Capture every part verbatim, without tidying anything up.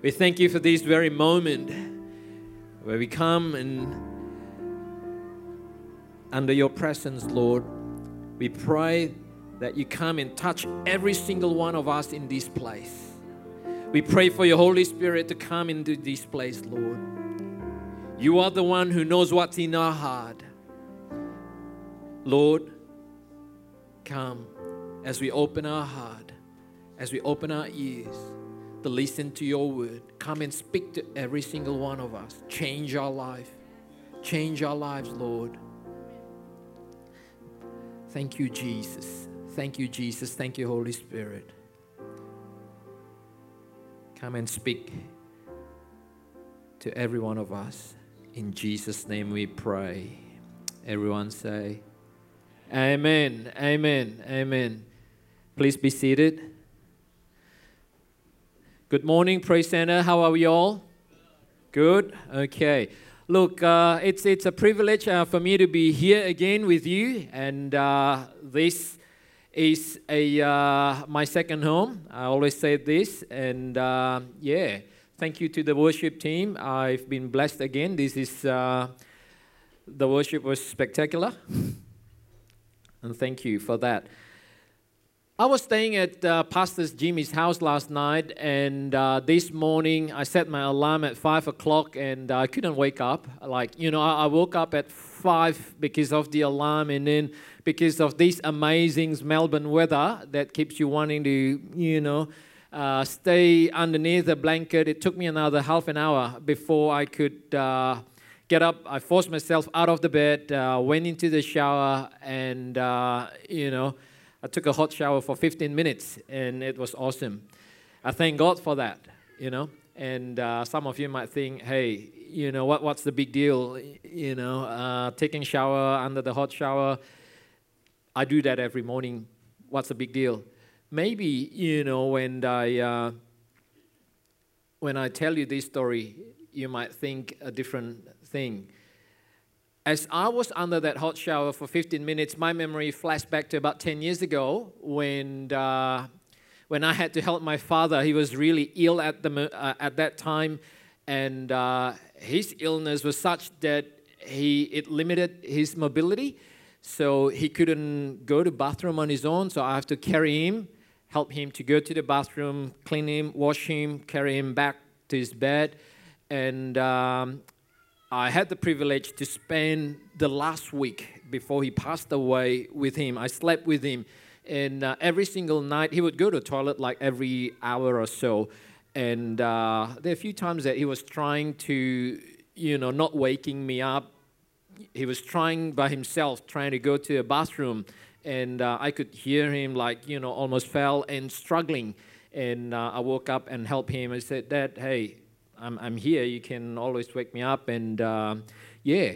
We thank you for this very moment where we come and under your presence, Lord, we pray that you come and touch every single one of us in this place. We pray for your Holy Spirit to come into this place, Lord. You are the one who knows what's in our heart. Lord, come as we open our heart, as we open our ears to listen to your word. Come and speak to every single one of us. Change our life. Change our lives, Lord. Thank you, Jesus. Thank you, Jesus. Thank you, Holy Spirit. Come and speak to every one of us. In Jesus' name we pray. Everyone say, Amen, amen, amen. Please be seated. Good morning, Praise Center. How are we all? Good? Okay. Look, uh, it's it's a privilege uh, for me to be here again with you, and uh, this is a uh, my second home. I always say this, and uh, yeah, thank you to the worship team. I've been blessed again. This is uh, the worship was spectacular, and thank you for that. I was staying at uh, Pastor Jimmy's house last night, and uh, this morning I set my alarm at five o'clock, and uh, I couldn't wake up. Like, you know, I, I woke up at five because of the alarm, and then because of this amazing Melbourne weather that keeps you wanting to, you know, uh, stay underneath the blanket. It took me another half an hour before I could uh, get up. I forced myself out of the bed, uh, went into the shower, and, uh, you know, I took a hot shower for fifteen minutes, and it was awesome. I thank God for that, you know. And uh, some of you might think, hey, you know, what what's the big deal? You know, uh, taking shower under the hot shower. I do that every morning. What's the big deal? Maybe, you know, when I uh, when I tell you this story, you might think a different thing. As I was under that hot shower for fifteen minutes, my memory flashed back to about ten years ago when uh, when I had to help my father. He was really ill at the uh, at that time, and uh, his illness was such that he it limited his mobility, so he couldn't go to the bathroom on his own. So I have to carry him, help him to go to the bathroom, clean him, wash him, carry him back to his bed, and Um, I had the privilege to spend the last week before he passed away with him. I slept with him, and uh, every single night he would go to the toilet like every hour or so. And uh, there are a few times that he was trying to, you know, not waking me up. He was trying by himself, trying to go to a bathroom, and uh, I could hear him like, you know, almost fell and struggling. And uh, I woke up and helped him. I said, Dad, hey, I'm, I'm here, you can always wake me up. And uh, yeah,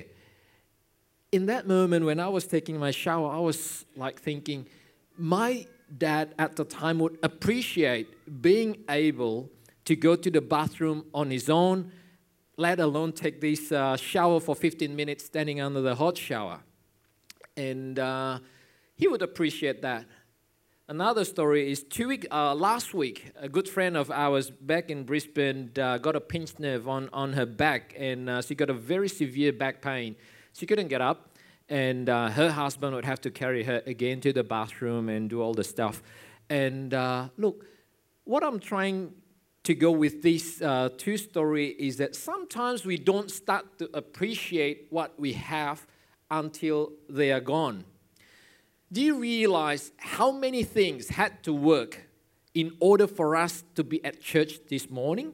in that moment when I was taking my shower, I was like thinking, my dad at the time would appreciate being able to go to the bathroom on his own, let alone take this uh, shower for fifteen minutes standing under the hot shower. And uh, he would appreciate that. Another story is two week, uh, last week, a good friend of ours back in Brisbane uh, got a pinched nerve on, on her back, and uh, she got a very severe back pain. She couldn't get up, and uh, her husband would have to carry her again to the bathroom and do all the stuff. And uh, look, what I'm trying to go with this uh, two story is that sometimes we don't start to appreciate what we have until they are gone. Do you realize how many things had to work in order for us to be at church this morning?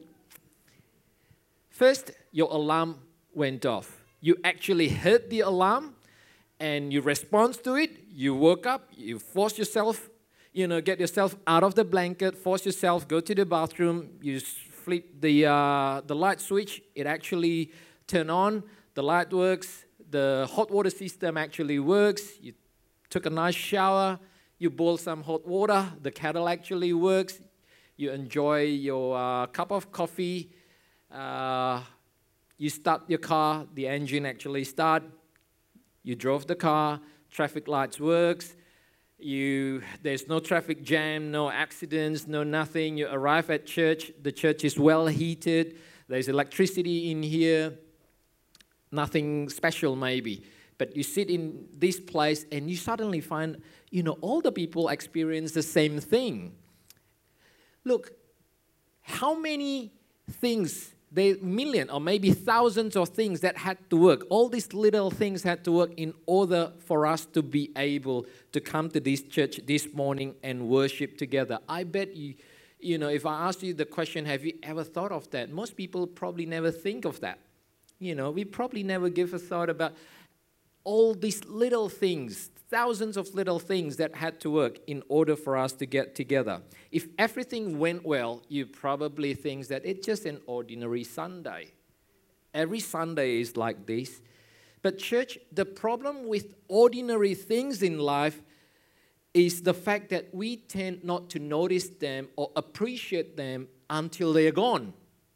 First, your alarm went off. You actually heard the alarm and you respond to it. You woke up, you force yourself, you know, get yourself out of the blanket, force yourself, go to the bathroom, you flip the, uh, the light switch, it actually turn on, the light works, the hot water system actually works, you took a nice shower, you boil some hot water, the kettle actually works, you enjoy your uh, cup of coffee, uh, you start your car, the engine actually start, you drove the car, traffic lights works, You, there's no traffic jam, no accidents, no nothing. You arrive at church, the church is well heated, there's electricity in here, nothing special maybe. But you sit in this place and you suddenly find, you know, all the people experience the same thing. Look, how many things, the million or maybe thousands of things that had to work, all these little things had to work in order for us to be able to come to this church this morning and worship together. I bet you, you know, if I ask you the question, have you ever thought of that? Most people probably never think of that. You know, we probably never give a thought about all these little things, thousands of little things that had to work in order for us to get together. If everything went well, you probably think that it's just an ordinary Sunday. Every Sunday is like this. But church, the problem with ordinary things in life is the fact that we tend not to notice them or appreciate them until they're gone.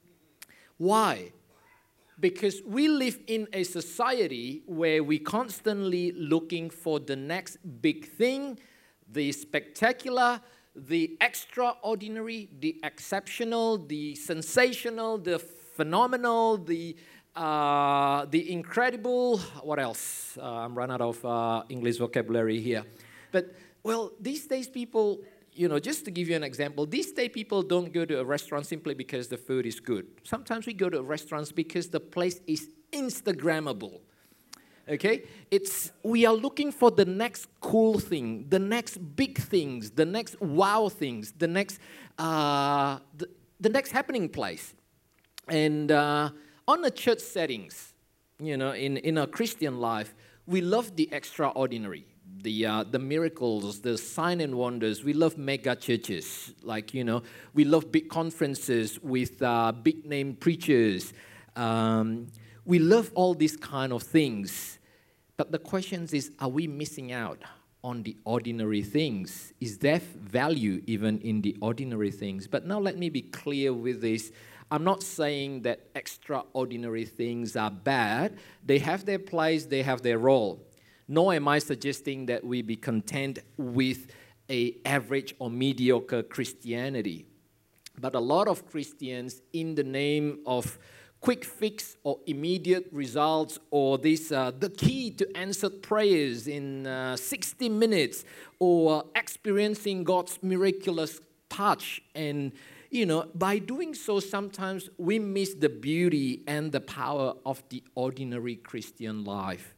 Why? Because we live in a society where we're constantly looking for the next big thing, the spectacular, the extraordinary, the exceptional, the sensational, the phenomenal, the uh, the incredible. What else? Uh, I'm run out of uh, English vocabulary here. But, well, these days people, you know, just to give you an example, these days people don't go to a restaurant simply because the food is good. Sometimes we go to restaurants because the place is Instagrammable. Okay? It's, we are looking for the next cool thing, the next big things, the next wow things, the next, uh, the, the next happening place. And uh, on the church settings, you know, in, in our Christian life, we love the extraordinary. The, uh, the miracles, the sign and wonders. We love mega churches. Like, you know, we love big conferences with uh, big name preachers. Um, we love all these kind of things. But the question is, are we missing out on the ordinary things? Is there value even in the ordinary things? But now let me be clear with this. I'm not saying that extraordinary things are bad. They have their place, they have their role. Nor am I suggesting that we be content with an average or mediocre Christianity. But a lot of Christians, in the name of quick fix or immediate results, or this uh, the key to answered prayers in uh, sixty minutes, or experiencing God's miraculous touch, and you know, by doing so, sometimes we miss the beauty and the power of the ordinary Christian life.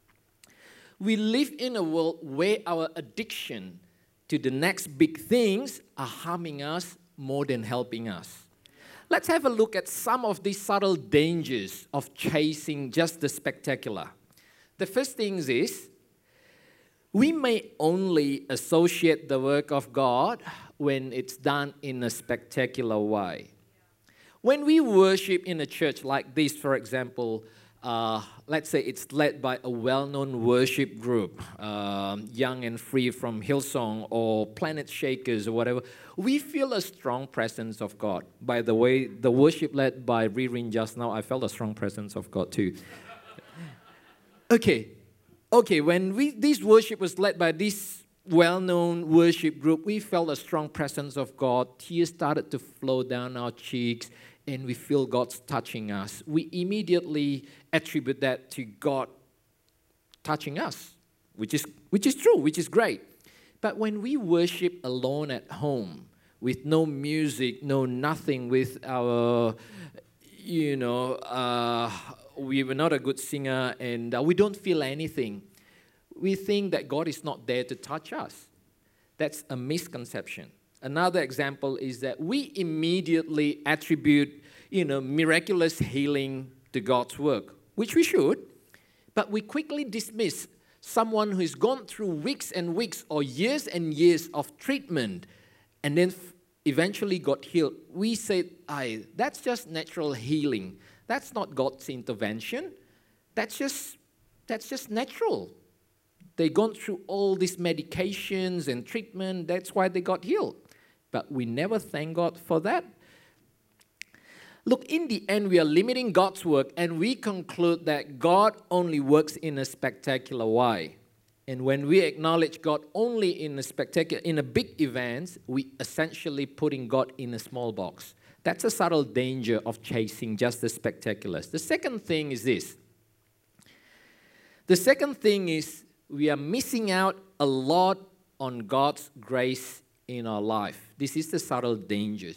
We live in a world where our addiction to the next big things are harming us more than helping us. Let's have a look at some of these subtle dangers of chasing just the spectacular. The first thing is, we may only associate the work of God when it's done in a spectacular way. When we worship in a church like this, for example, Uh, let's say it's led by a well-known worship group, um, Young and Free from Hillsong or Planet Shakers or whatever, we feel a strong presence of God. By the way, the worship led by Ririn just now, I felt a strong presence of God too. Okay, okay, when we this worship was led by this well-known worship group, we felt a strong presence of God. Tears started to flow down our cheeks, and we feel God's touching us. We immediately attribute that to God touching us, which is which is true, which is great. But when we worship alone at home, with no music, no nothing, with our, you know, uh, we were not a good singer, and uh, we don't feel anything, we think that God is not there to touch us. That's a misconception. Another example is that we immediately attribute, you know, miraculous healing to God's work, which we should, but we quickly dismiss someone who's gone through weeks and weeks or years and years of treatment and then f- eventually got healed. We say, "Aye, that's just natural healing. That's not God's intervention. That's just that's just natural. They've gone through all these medications and treatment. That's why they got healed." But we never thank God for that. Look, in the end, we are limiting God's work, and we conclude that God only works in a spectacular way. And when we acknowledge God only in a spectacular, in a big event, we essentially putting God in a small box. That's a subtle danger of chasing just the spectaculars. The second thing is this. The second thing is we are missing out a lot on God's grace in our life. This is the subtle dangers.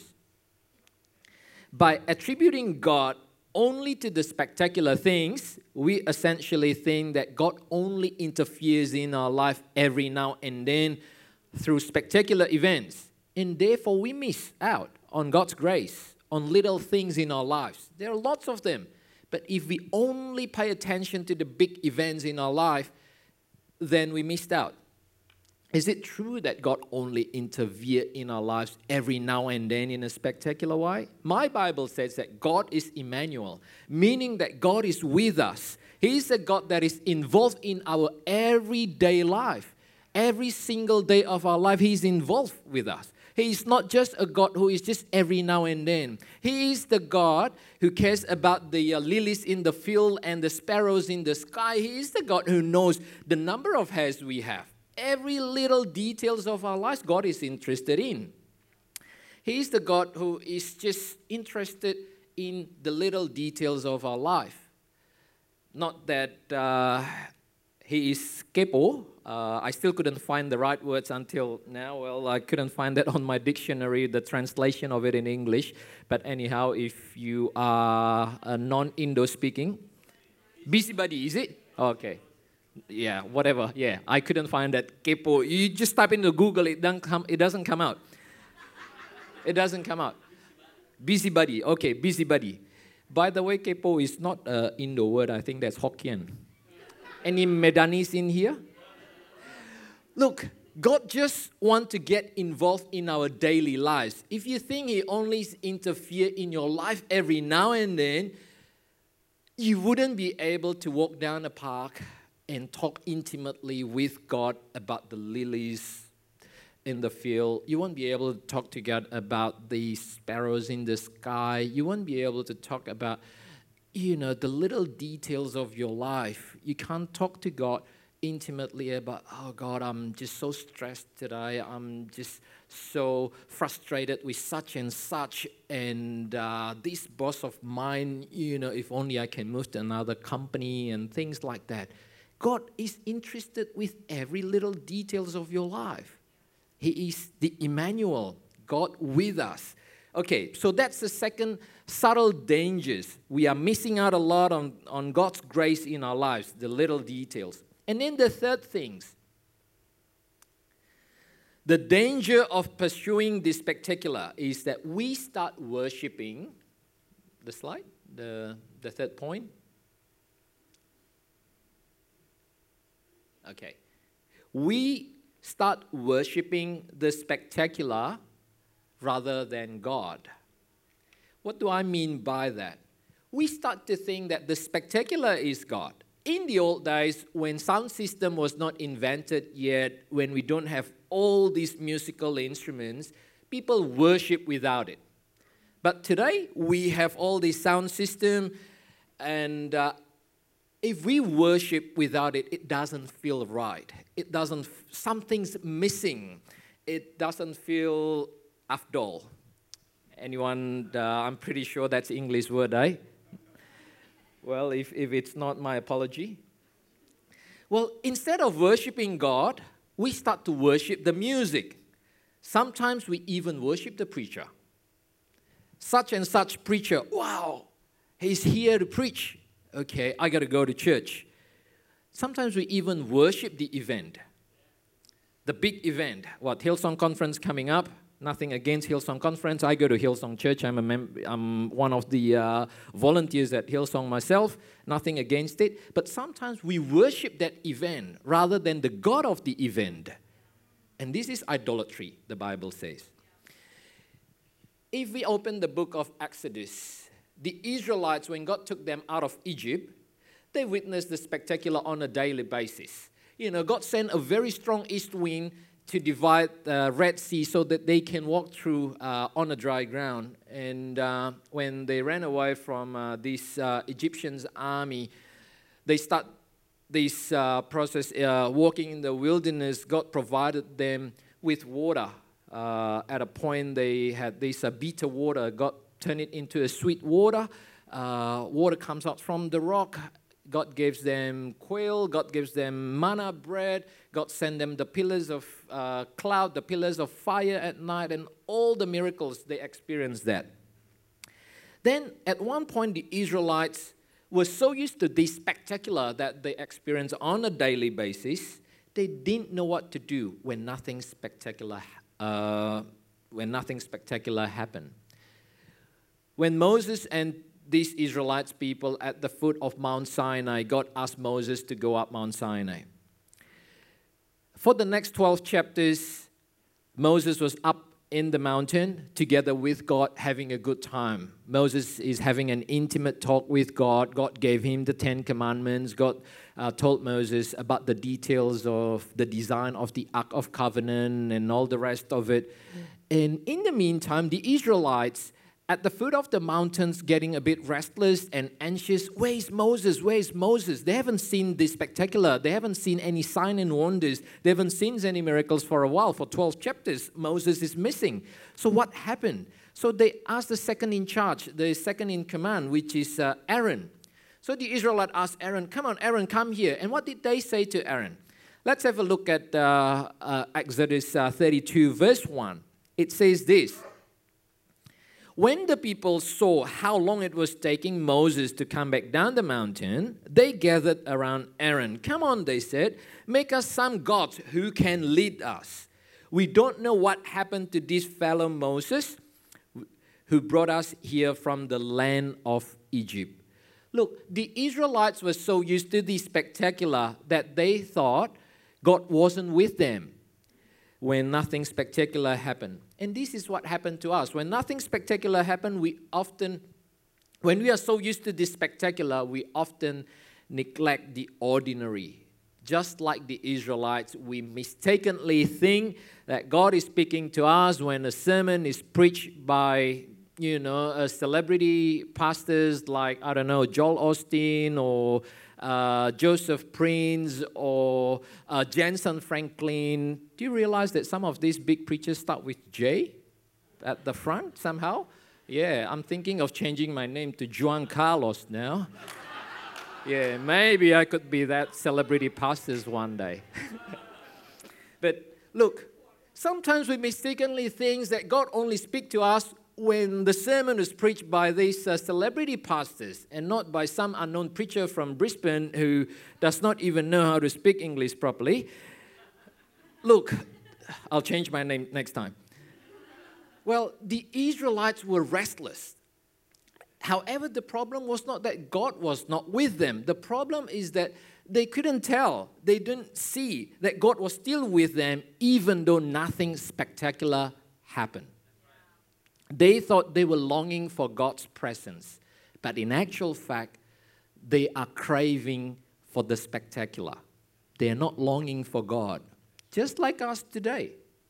By attributing God only to the spectacular things, we essentially think that God only interferes in our life every now and then through spectacular events. And therefore, we miss out on God's grace, on little things in our lives. There are lots of them. But if we only pay attention to the big events in our life, then we missed out. Is it true that God only intervenes in our lives every now and then in a spectacular way? My Bible says that God is Emmanuel, meaning that God is with us. He is a God that is involved in our everyday life. Every single day of our life, He is involved with us. He is not just a God who is just every now and then. He is the God who cares about the uh, lilies in the field and the sparrows in the sky. He is the God who knows the number of hairs we have. Every little details of our lives, God is interested in. He is the God who is just interested in the little details of our life. Not that uh, He is kepo. Uh, I still couldn't find the right words until now. Well, I couldn't find that on my dictionary, the translation of it in English. But anyhow, if you are a non-Indo speaking, busybody, is it? Okay. Yeah, whatever. Yeah, I couldn't find that kepo. You just type into Google, it doesn't come, it doesn't come out. It doesn't come out. Busybody. Okay, busybody. By the way, kepo is not an Indo word. I think that's Hokkien. Any Medanis in here? Look, God just wants to get involved in our daily lives. If you think He only interferes in your life every now and then, you wouldn't be able to walk down a park and talk intimately with God about the lilies in the field. You won't be able to talk to God about the sparrows in the sky. You won't be able to talk about, you know, the little details of your life. You can't talk to God intimately about, oh God, I'm just so stressed today. I'm just so frustrated with such and such. And uh, this boss of mine, you know, if only I can move to another company and things like that. God is interested with every little details of your life. He is the Emmanuel, God with us. Okay, so that's the second subtle dangers. We are missing out a lot on, on God's grace in our lives, the little details. And then the third things, the danger of pursuing the spectacular is that we start worshiping, the slide, the, the third point. Okay. We start worshiping the spectacular rather than God. What do I mean by that? We start to think that the spectacular is God. In the old days, when sound system was not invented yet, when we don't have all these musical instruments, people worship without it. But today, we have all this sound system, and uh, if we worship without it, it doesn't feel right. It doesn't, something's missing. It doesn't feel afdol. Anyone, uh, I'm pretty sure that's English word, eh? Well, if, if it's not, my apology. Well, instead of worshiping God, we start to worship the music. Sometimes we even worship the preacher. Such and such preacher, wow, he's here to preach. Okay, I got to go to church. Sometimes we even worship the event. The big event. What, Hillsong Conference coming up? Nothing against Hillsong Conference. I go to Hillsong Church. I'm, a mem- I'm one of the uh, volunteers at Hillsong myself. Nothing against it. But sometimes we worship that event rather than the God of the event. And this is idolatry, the Bible says. If we open the book of Exodus, the Israelites, when God took them out of Egypt, they witnessed the spectacular on a daily basis. You know, God sent a very strong east wind to divide the Red Sea so that they can walk through uh, on a dry ground. And uh, when they ran away from uh, this uh, Egyptian army, they start this uh, process, uh, walking in the wilderness, God provided them with water. Uh, at a point, they had this uh, bitter water. God turned it into a sweet water. Uh, water comes out from the rock. God gives them quail. God gives them manna bread. God sent them the pillars of uh, cloud, the pillars of fire at night, and all the miracles they experienced that. Then, at one point, the Israelites were so used to this spectacular that they experienced on a daily basis, they didn't know what to do when nothing spectacular, uh, when nothing spectacular happened. When Moses and these Israelites people at the foot of Mount Sinai, God asked Moses to go up Mount Sinai. For the next twelve chapters, Moses was up in the mountain together with God, having a good time. Moses is having an intimate talk with God. God gave him the Ten Commandments. God uh, told Moses about the details of the design of the Ark of Covenant and all the rest of it. And in the meantime, the Israelites at the foot of the mountains getting a bit restless and anxious. Where is Moses? Where is Moses? They haven't seen this spectacular. They haven't seen any sign and wonders. They haven't seen any miracles for a while. For twelve chapters, Moses is missing. So what happened? So they asked the second in charge, the second in command, which is uh, Aaron. So the Israelite asked Aaron, come on, Aaron, come here. And what did they say to Aaron? Let's have a look at uh, uh, Exodus uh, thirty-two, verse one. It says this. When the people saw how long it was taking Moses to come back down the mountain, they gathered around Aaron. Come on, they said, make us some gods who can lead us. We don't know what happened to this fellow Moses who brought us here from the land of Egypt. Look, the Israelites were so used to the spectacular that they thought God wasn't with them when nothing spectacular happened. And this is what happened to us. When nothing spectacular happened, we often, when we are so used to this spectacular, we often neglect the ordinary. Just like the Israelites, we mistakenly think that God is speaking to us when a sermon is preached by, you know, a celebrity pastors like, I don't know, Joel Osteen or Uh, Joseph Prince or uh, Jensen Franklin. Do you realize that some of these big preachers start with J at the front somehow? Yeah, I'm thinking of changing my name to Juan Carlos now. Yeah, maybe I could be that celebrity pastors one day. But look, sometimes we mistakenly think that God only speaks to us when the sermon is preached by these uh, celebrity pastors and not by some unknown preacher from Brisbane who does not even know how to speak English properly. Look, I'll change my name next time. Well, the Israelites were restless. However, the problem was not that God was not with them. The problem is that they couldn't tell, they didn't see that God was still with them even though nothing spectacular happened. They thought they were longing for God's presence, but in actual fact, they are craving for the spectacular. They are not longing for God, just like us today.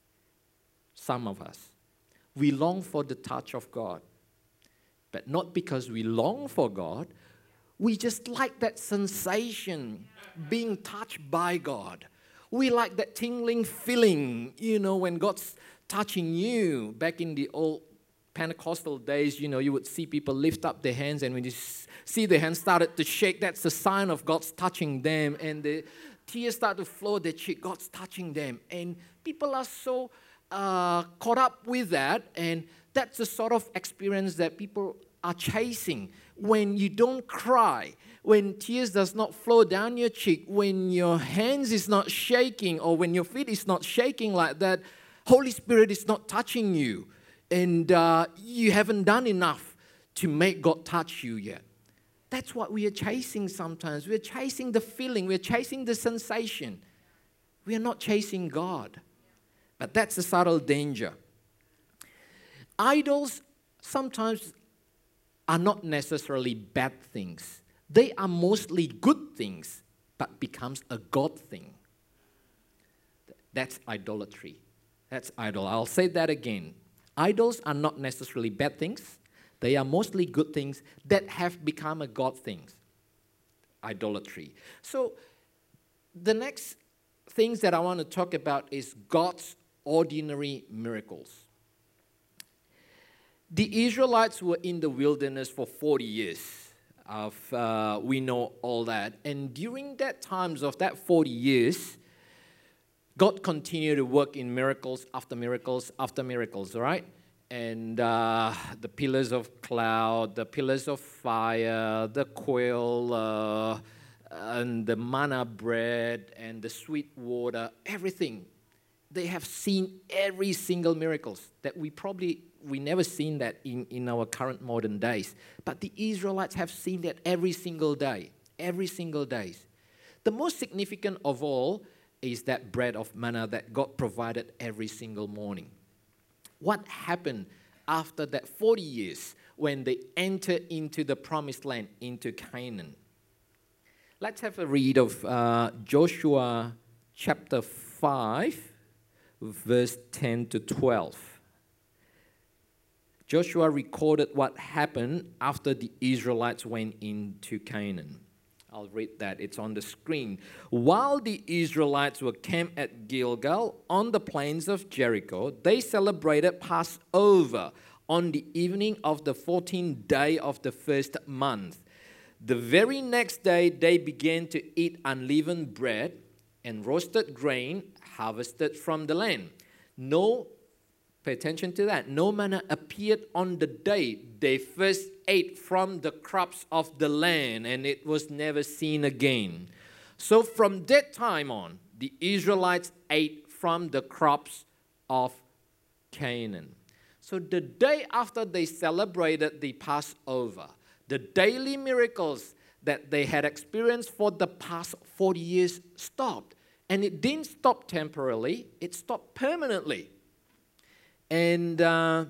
Some of us, we long for the touch of God, but not because we long for God. We just like that sensation, being touched by God. We like that tingling feeling, you know, when God's touching you. Back in the old Pentecostal days, you know, you would see people lift up their hands, and when you see their hands started to shake, that's a sign of God's touching them, and the tears start to flow their cheek, God's touching them. And people are so uh, caught up with that, and that's the sort of experience that people are chasing. When you don't cry, when tears does not flow down your cheek, when your hands is not shaking, or when your feet is not shaking like that, Holy Spirit is not touching you. And uh, you haven't done enough to make God touch you yet. That's what we are chasing sometimes. We're chasing the feeling. We're chasing the sensation. We are not chasing God. But that's a subtle danger. Idols sometimes are not necessarily bad things. They are mostly good things, but becomes a God thing. That's idolatry. That's idol. I'll say that again. Idols are not necessarily bad things. They are mostly good things that have become a God thing. Idolatry. So the next things that I want to talk about is God's ordinary miracles. The Israelites were in the wilderness for forty years. Of, uh, we know all that. And during that times of that forty years, God continued to work in miracles after miracles after miracles, all right? And uh, the pillars of cloud, the pillars of fire, the quail, uh, and the manna bread, and the sweet water, everything. They have seen every single miracles that we probably, we never seen that in, in our current modern days. But the Israelites have seen that every single day, every single day. The most significant of all is that bread of manna that God provided every single morning. What happened after that forty years when they entered into the promised land, into Canaan? Let's have a read of uh, Joshua chapter five, verse ten to twelve. Joshua recorded what happened after the Israelites went into Canaan. I'll read that. It's on the screen. While the Israelites were camped at Gilgal on the plains of Jericho, they celebrated Passover on the evening of the fourteenth day of the first month. The very next day, they began to eat unleavened bread and roasted grain harvested from the land. No, pay attention to that. No manna appeared on the day they first ate from the crops of the land, and it was never seen again. So from that time on, the Israelites ate from the crops of Canaan. So the day after they celebrated the Passover, the daily miracles that they had experienced for the past forty years stopped. And it didn't stop temporarily, it stopped permanently. And, uh,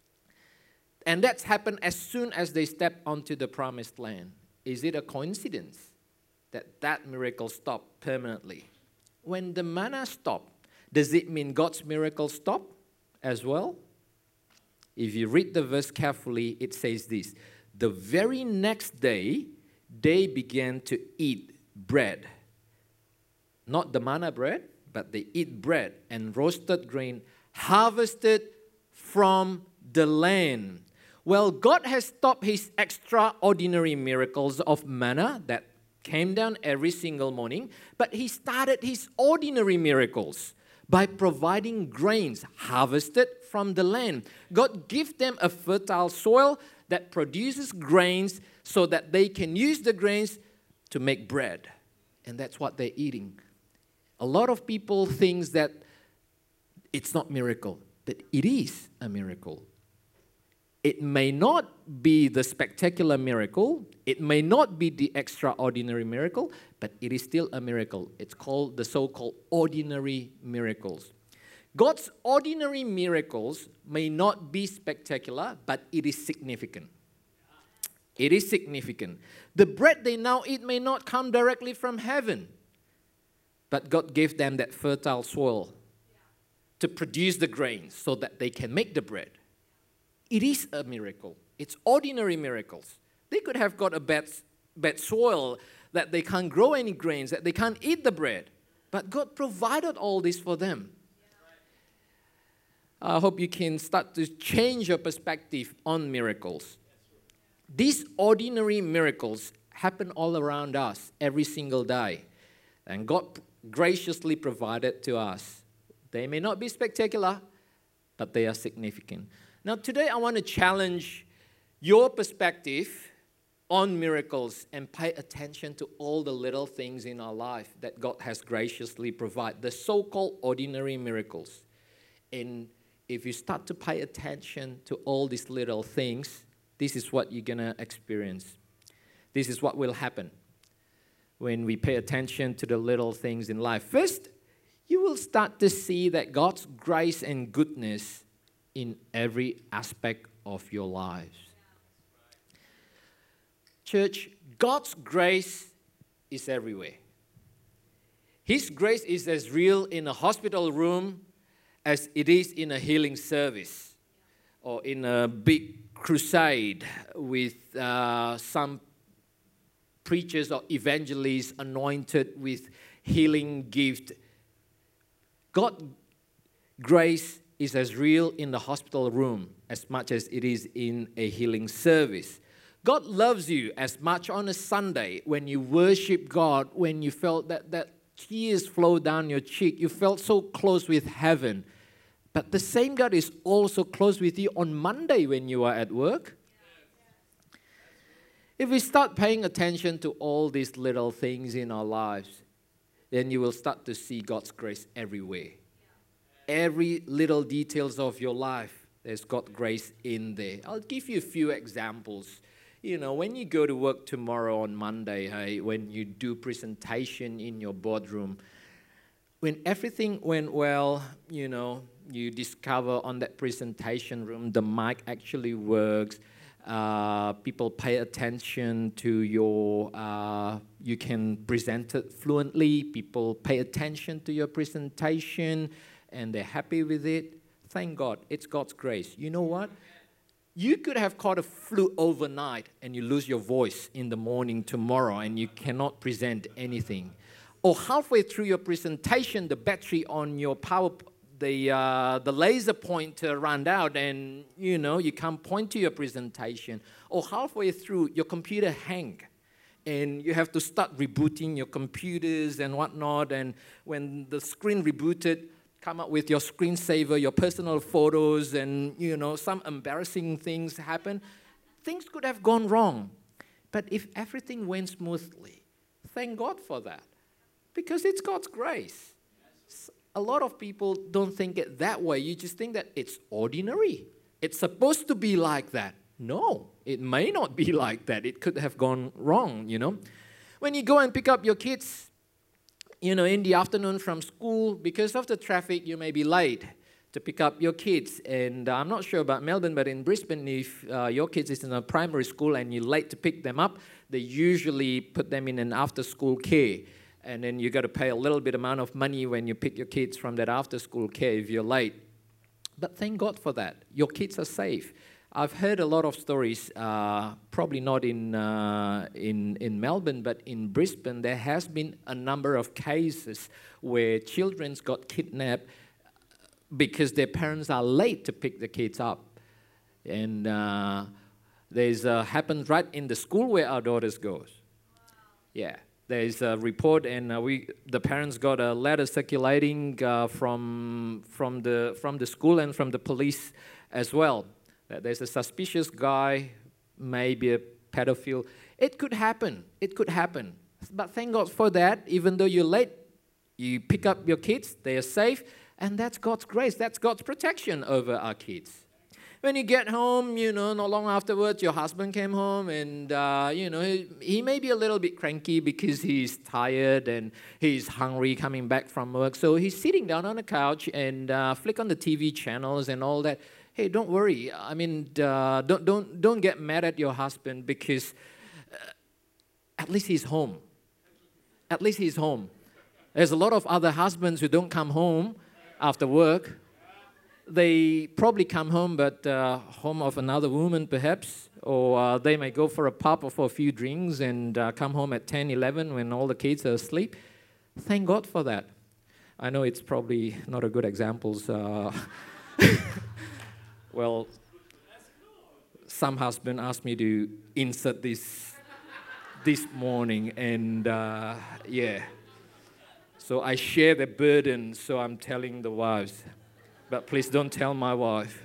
and that's happened as soon as they stepped onto the promised land. Is it a coincidence that that miracle stopped permanently? When the manna stopped, does it mean God's miracle stopped as well? If you read the verse carefully, it says this: the very next day, they began to eat bread. Not the manna bread, but they eat bread and roasted grain harvested from the land. Well, God has stopped his extraordinary miracles of manna that came down every single morning, but he started his ordinary miracles by providing grains harvested from the land. God gives them a fertile soil that produces grains so that they can use the grains to make bread. And that's what they're eating. A lot of people think that it's not miracle, but it is a miracle. It may not be the spectacular miracle, it may not be the extraordinary miracle, but it is still a miracle. It's called the so-called ordinary miracles. God's ordinary miracles may not be spectacular, but it is significant. It is significant. The bread they now eat may not come directly from heaven, but God gave them that fertile soil to produce the grains so that they can make the bread. It is a miracle. It's ordinary miracles. They could have got a bad, bad soil that they can't grow any grains, that they can't eat the bread. But God provided all this for them. I hope you can start to change your perspective on miracles. These ordinary miracles happen all around us every single day. And God graciously provided to us. They may not be spectacular, but they are significant. Now, today I want to challenge your perspective on miracles and pay attention to all the little things in our life that God has graciously provided, the so-called ordinary miracles. And if you start to pay attention to all these little things, this is what you're going to experience. This is what will happen when we pay attention to the little things in life. First, you will start to see that God's grace and goodness in every aspect of your lives. Church, God's grace is everywhere. His grace is as real in a hospital room as it is in a healing service or in a big crusade with uh, some preachers or evangelists anointed with healing gift. God's grace is as real in the hospital room as much as it is in a healing service. God loves you as much on a Sunday when you worship God, when you felt that, that tears flow down your cheek. You felt so close with heaven. But the same God is also close with you on Monday when you are at work. If we start paying attention to all these little things in our lives, then you will start to see God's grace everywhere. Every little details of your life, there's God's grace in there. I'll give you a few examples. You know, when you go to work tomorrow on Monday, hey, when you do presentation in your boardroom, when everything went well, you know, you discover on that presentation room the mic actually works. Uh, people pay attention to your, uh, you can present it fluently. People pay attention to your presentation and they're happy with it. Thank God, it's God's grace. You know what? You could have caught a flu overnight and you lose your voice in the morning tomorrow and you cannot present anything. Or halfway through your presentation, the battery on your power, the uh, the laser pointer ran out and, you know, you can't point to your presentation. Or halfway through, your computer hang and you have to start rebooting your computers and whatnot. And when the screen rebooted, come up with your screensaver, your personal photos, and, you know, some embarrassing things happen. Things could have gone wrong. But if everything went smoothly, thank God for that. Because it's God's grace. A lot of people don't think it that way. You just think that it's ordinary. It's supposed to be like that. No, it may not be like that. It could have gone wrong, you know. When you go and pick up your kids, you know, in the afternoon from school, because of the traffic, you may be late to pick up your kids. And uh, I'm not sure about Melbourne, but in Brisbane, if uh, your kids is in a primary school and you're late to pick them up, they usually put them in an after-school care. And then you got to pay a little bit amount of money when you pick your kids from that after-school care if you're late. But thank God for that. Your kids are safe. I've heard a lot of stories, uh, probably not in, uh, in, in Melbourne, but in Brisbane, there has been a number of cases where children got kidnapped because their parents are late to pick the kids up. And uh, there's uh, happened right in the school where our daughters goes. Yeah. There's a report, and uh, we, the parents got a letter circulating uh, from, from, the, from the school and from the police as well. That there's a suspicious guy, maybe a pedophile. It could happen. It could happen. But thank God for that. Even though you're late, you pick up your kids, they are safe, and that's God's grace. That's God's protection over our kids. When you get home, you know, not long afterwards, your husband came home and, uh, you know, he, he may be a little bit cranky because he's tired and he's hungry coming back from work. So he's sitting down on the couch and uh, flick on the T V channels and all that. Hey, don't worry. I mean, uh, don't, don't, don't get mad at your husband because uh, at least he's home. At least he's home. There's a lot of other husbands who don't come home after work. They probably come home, but uh, home of another woman perhaps, or uh, they may go for a pub or for a few drinks and uh, come home at ten, eleven when all the kids are asleep. Thank God for that. I know it's probably not a good example. Uh, well, some husband asked me to insert this this morning, and uh, yeah. So I share the burden, so I'm telling the wives. But please don't tell my wife.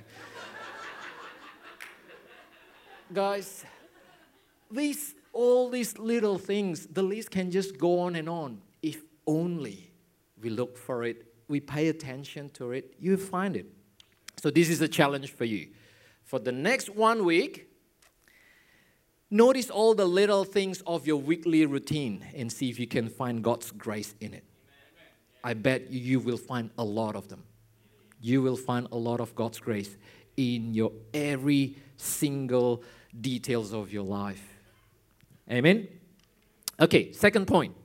Guys, these all these little things, the list can just go on and on. If only we look for it, we pay attention to it, you'll find it. So this is a challenge for you. For the next one week, notice all the little things of your weekly routine and see if you can find God's grace in it. I bet you will find a lot of them. You will find a lot of God's grace in your every single details of your life. Amen? Okay, second point.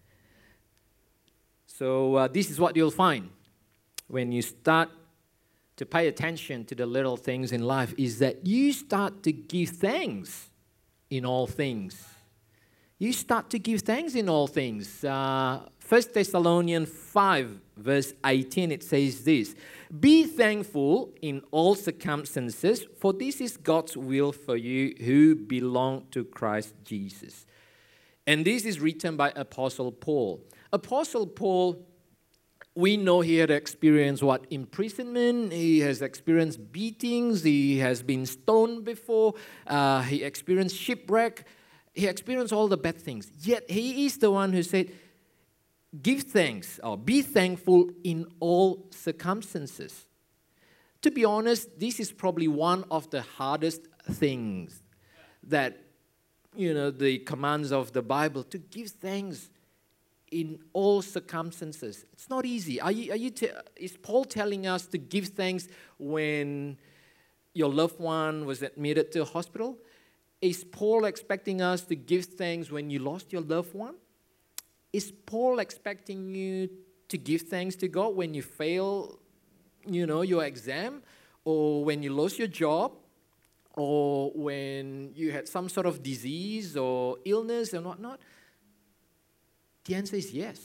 So uh, this is what you'll find when you start to pay attention to the little things in life is that you start to give thanks in all things. you start to give thanks in all things. Uh, First Thessalonians five, verse eighteen, it says this, "Be thankful in all circumstances, for this is God's will for you who belong to Christ Jesus." And this is written by Apostle Paul. Apostle Paul, we know he had experienced what? Imprisonment. He has experienced beatings. He has been stoned before. Uh, he experienced shipwreck. He experienced all the bad things. Yet he is the one who said, give thanks or be thankful in all circumstances. To be honest, this is probably one of the hardest things that, you know, the commands of the Bible, to give thanks in all circumstances. It's not easy. Are you, are you te- is Paul telling us to give thanks when your loved one was admitted to a hospital? Is Paul expecting us to give thanks when you lost your loved one? Is Paul expecting you to give thanks to God when you fail, you know, your exam, or when you lost your job, or when you had some sort of disease or illness and whatnot? The answer is yes.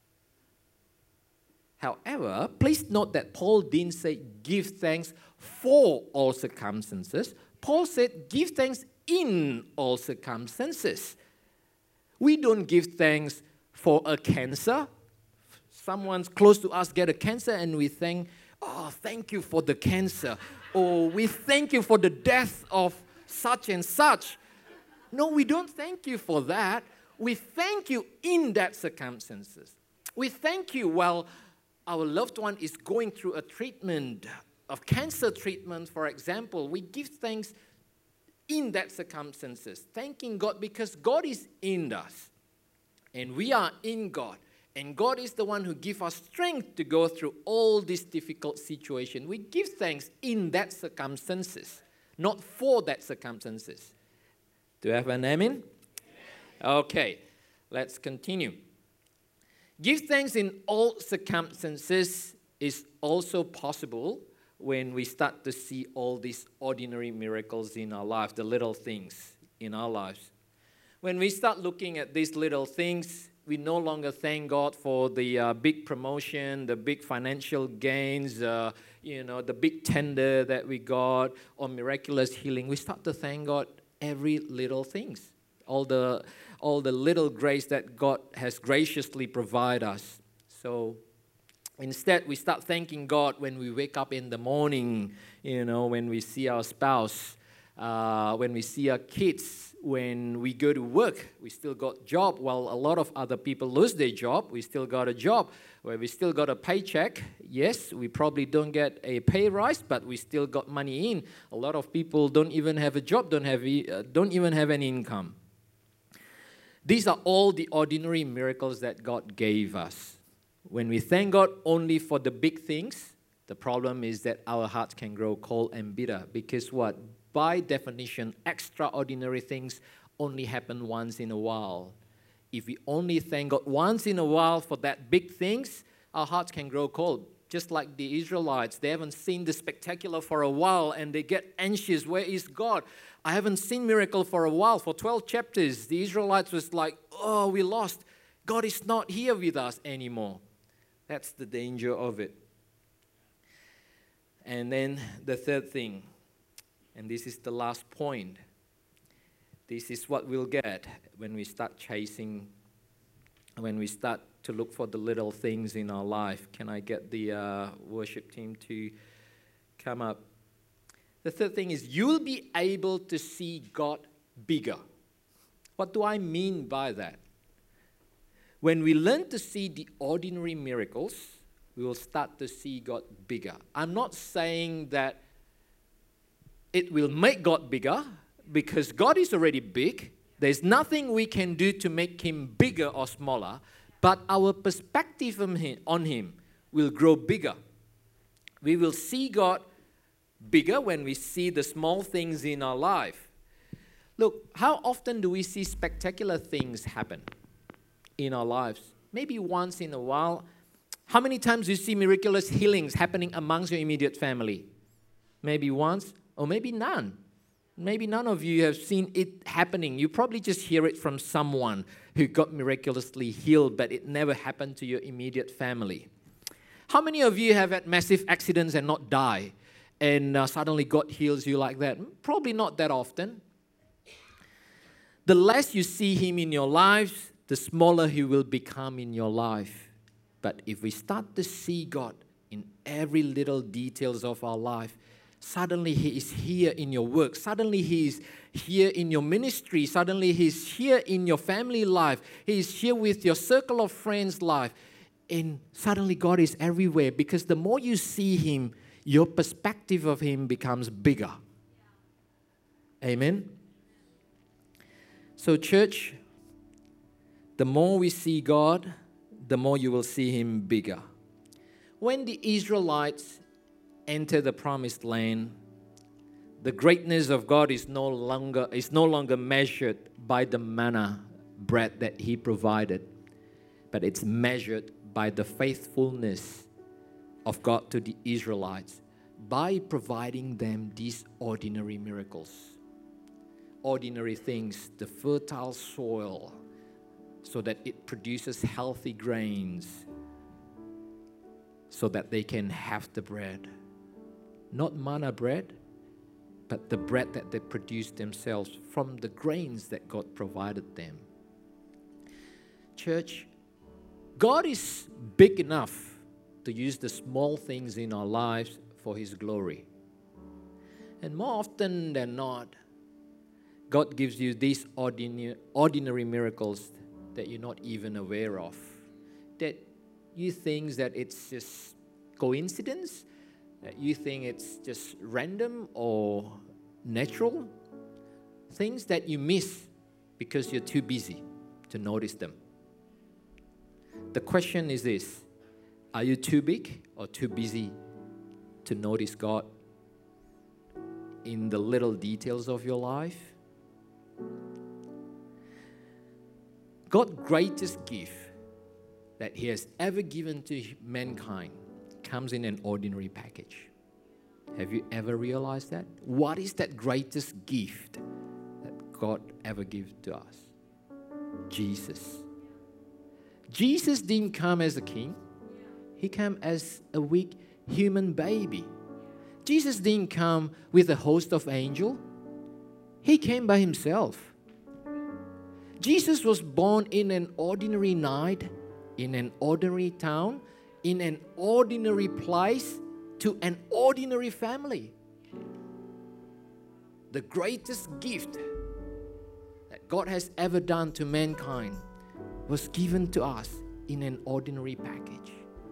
However, please note that Paul didn't say give thanks for all circumstances. Paul said give thanks in all circumstances. We don't give thanks for a cancer. Someone's close to us get a cancer and we thank, oh, thank you for the cancer. Or we thank you for the death of such and such. No, we don't thank you for that. We thank you in that circumstances. We thank you while our loved one is going through a treatment, of cancer treatment, for example. We give thanks in that circumstances, thanking God because God is in us and we are in God. And God is the one who gives us strength to go through all these difficult situations. We give thanks in that circumstances, not for that circumstances. Do you have an amen? Okay, let's continue. Give thanks in all circumstances is also possible when we start to see all these ordinary miracles in our life, the little things in our lives. When we start looking at these little things, we no longer thank God for the uh, big promotion, the big financial gains, uh, you know, the big tender that we got, or miraculous healing. We start to thank God every little things, all the all the little grace that God has graciously provided us. So instead, we start thanking God when we wake up in the morning, you know, when we see our spouse, uh, when we see our kids, when we go to work, we still got job. While a lot of other people lose their job, we still got a job. Where we still got a paycheck. Yes, we probably don't get a pay rise, but we still got money in. A lot of people don't even have a job, don't have, uh, don't even have an income. These are all the ordinary miracles that God gave us. When we thank God only for the big things, the problem is that our hearts can grow cold and bitter. Because what? By definition, extraordinary things only happen once in a while. If we only thank God once in a while for that big things, our hearts can grow cold. Just like the Israelites, they haven't seen the spectacular for a while and they get anxious. Where is God? I haven't seen miracle for a while. For twelve chapters, the Israelites was like, oh, we lost. God is not here with us anymore. That's the danger of it. And then the third thing, and this is the last point. This is what we'll get when we start chasing, when we start to look for the little things in our life. Can I get the uh, worship team to come up? The third thing is you'll be able to see God bigger. What do I mean by that? When we learn to see the ordinary miracles, we will start to see God bigger. I'm not saying that it will make God bigger, because God is already big. There's nothing we can do to make Him bigger or smaller, but our perspective on Him will grow bigger. We will see God bigger when we see the small things in our life. Look, how often do we see spectacular things happen in our lives? Maybe once in a while. How many times do you see miraculous healings happening amongst your immediate family? Maybe once or maybe none. Maybe none of you have seen it happening. You probably just hear it from someone who got miraculously healed, but it never happened to your immediate family. How many of you have had massive accidents and not die, and uh, suddenly God heals you like that? Probably not that often. The less you see Him in your lives, the smaller He will become in your life. But if we start to see God in every little details of our life, suddenly He is here in your work. Suddenly He is here in your ministry. Suddenly He is here in your family life. He is here with your circle of friends' life. And suddenly God is everywhere, because the more you see Him, your perspective of Him becomes bigger. Amen? So church, the more we see God, the more you will see Him bigger. When the Israelites enter the promised land, the greatness of God is no longer is no longer measured by the manna bread that He provided, but it's measured by the faithfulness of God to the Israelites by providing them these ordinary miracles, ordinary things, the fertile soil, so that it produces healthy grains, so that they can have the bread. Not manna bread, but the bread that they produced themselves from the grains that God provided them. Church, God is big enough to use the small things in our lives for His glory. And more often than not, God gives you these ordinary, ordinary miracles that you're not even aware of, that you think that it's just coincidence, that you think it's just random or natural, things that you miss because you're too busy to notice them. The question is this: are you too big or too busy to notice God in the little details of your life? God's greatest gift that He has ever given to mankind comes in an ordinary package. Have you ever realized that? What is that greatest gift that God ever gave to us? Jesus. Jesus didn't come as a king. He came as a weak human baby. Jesus didn't come with a host of angels. He came by Himself. Jesus was born in an ordinary night, in an ordinary town, in an ordinary place, to an ordinary family. The greatest gift that God has ever done to mankind was given to us in an ordinary package.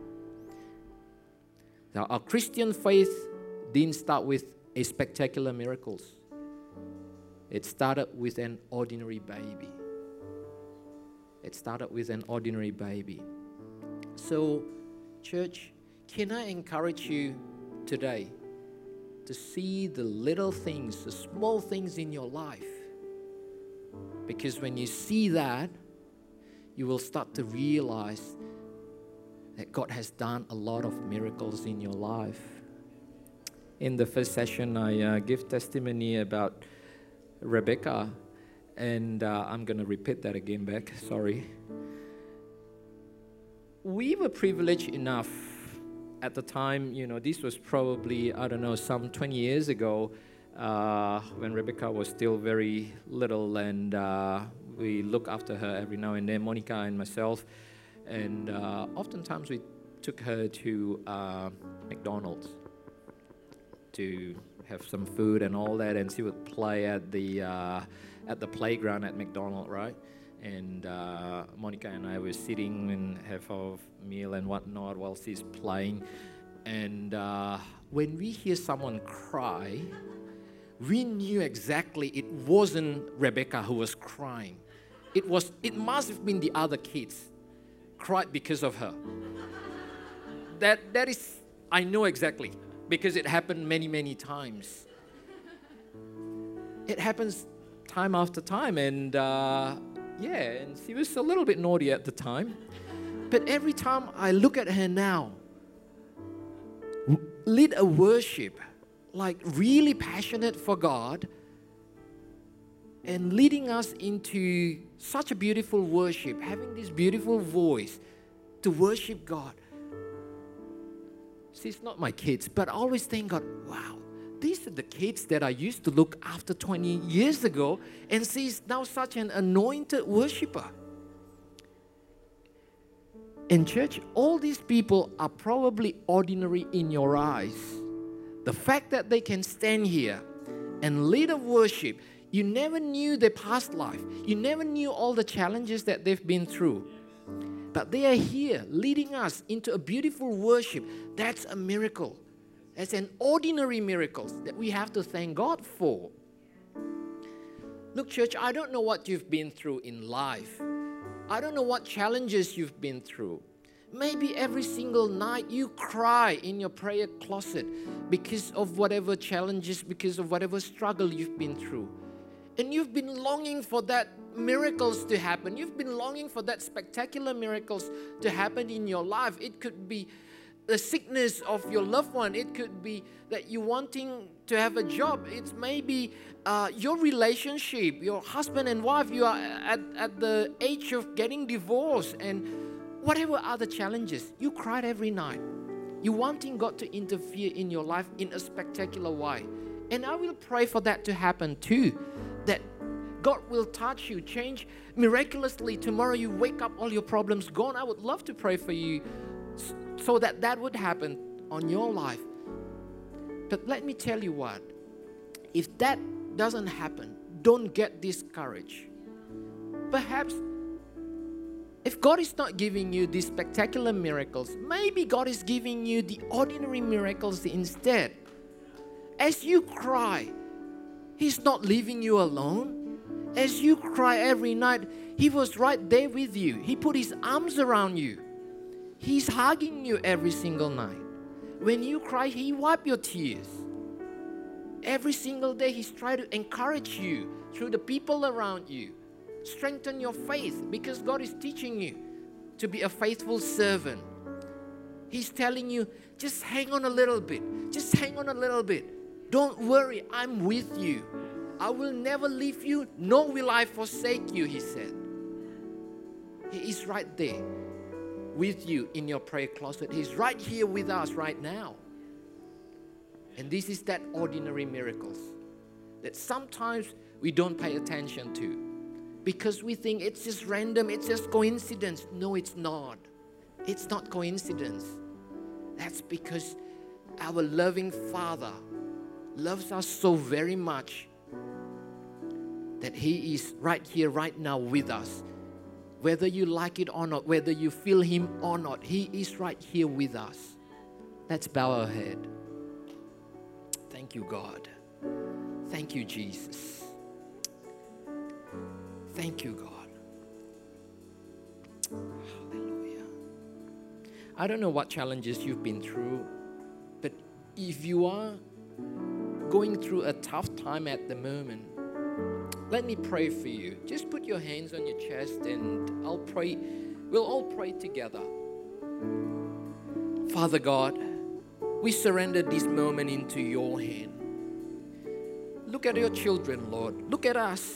Now, our Christian faith didn't start with a spectacular miracles. It started with an ordinary baby. It started with an ordinary baby. So, church, can I encourage you today to see the little things, the small things in your life? Because when you see that, you will start to realize that God has done a lot of miracles in your life. In the first session, I uh, give testimony about Rebecca, and uh, I'm going to repeat that again back, sorry. We were privileged enough at the time, you know, this was probably, I don't know, some twenty years ago, uh, when Rebecca was still very little, and uh, we look after her every now and then, Monica and myself, and uh, oftentimes we took her to uh, McDonald's to have some food and all that, and she would play at the uh, at the playground at McDonald's, right? And uh, Monica and I were sitting and have our meal and whatnot while she's playing. And uh, when we hear someone cry, we knew exactly it wasn't Rebecca who was crying. It was. It must have been the other kids cried because of her. That that is, I know exactly, because it happened many, many times. It happens time after time, and uh, yeah, and she was a little bit naughty at the time. But every time I look at her now, lead a worship, like really passionate for God, and leading us into such a beautiful worship, having this beautiful voice to worship God. See, it's not my kids, but I always think, God, wow, these are the kids that I used to look after twenty years ago, and she's now such an anointed worshiper. In church, all these people are probably ordinary in your eyes. The fact that they can stand here and lead a worship, you never knew their past life. You never knew all the challenges that they've been through. But they are here leading us into a beautiful worship. That's a miracle. That's an ordinary miracle that we have to thank God for. Look, church, I don't know what you've been through in life. I don't know what challenges you've been through. Maybe every single night you cry in your prayer closet because of whatever challenges, because of whatever struggle you've been through. And you've been longing for that miracles to happen. You've been longing for that spectacular miracles to happen in your life. It could be the sickness of your loved one. It could be that you're wanting to have a job. It's maybe uh, your relationship, your husband and wife, you are at, at the age of getting divorced, and whatever other challenges, you cried every night. You're wanting God to interfere in your life in a spectacular way. And I will pray for that to happen too, that God will touch you, change miraculously. Tomorrow you wake up, all your problems gone. I would love to pray for you so that that would happen on your life. But let me tell you what, if that doesn't happen, don't get discouraged. Perhaps if God is not giving you these spectacular miracles, maybe God is giving you the ordinary miracles instead. As you cry, He's not leaving you alone. As you cry every night, He was right there with you. He put His arms around you. He's hugging you every single night. When you cry, He wipes your tears. Every single day, He's trying to encourage you through the people around you. Strengthen your faith, because God is teaching you to be a faithful servant. He's telling you, just hang on a little bit. Just hang on a little bit. Don't worry, I'm with you. I will never leave you, nor will I forsake you, He said. He is right there with you in your prayer closet. He's right here with us right now. And this is that ordinary miracles that sometimes we don't pay attention to, because we think it's just random, it's just coincidence. No, it's not. It's not coincidence. That's because our loving Father loves us so very much that He is right here, right now with us. Whether you like it or not, whether you feel Him or not, He is right here with us. Let's bow our head. Thank you, God. Thank you, Jesus. Thank you, God. Hallelujah. I don't know what challenges you've been through, but if you are going through a tough time at the moment, let me pray for you. Just put your hands on your chest and I'll pray. We'll all pray together. Father God, we surrender this moment into your hand. Look at your children, Lord. Look at us.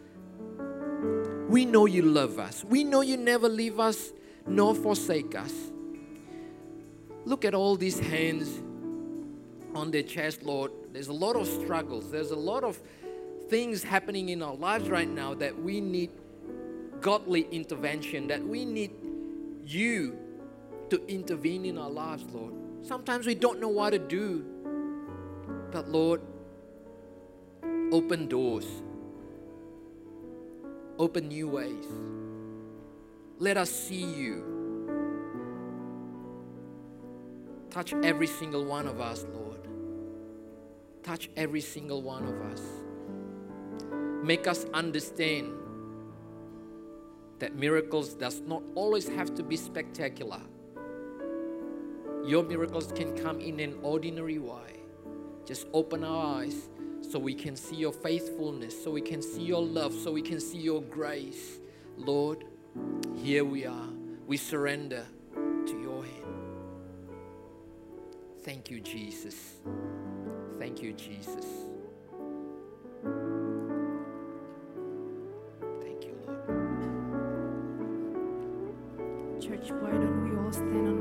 We know you love us. We know you never leave us nor forsake us. Look at all these hands on their chest, Lord. There's a lot of struggles. There's a lot of things happening in our lives right now that we need godly intervention, that we need you to intervene in our lives, Lord. Sometimes we don't know what to do, but Lord, open doors. Open new ways. Let us see you. Touch every single one of us, Lord. Touch every single one of us. Make us understand that miracles does not always have to be spectacular. Your miracles can come in an ordinary way. Just open our eyes so we can see your faithfulness, so we can see your love, so we can see your grace. Lord, here we are. We surrender to your hand. Thank you, Jesus. Thank you, Jesus. church, why don't we all stand on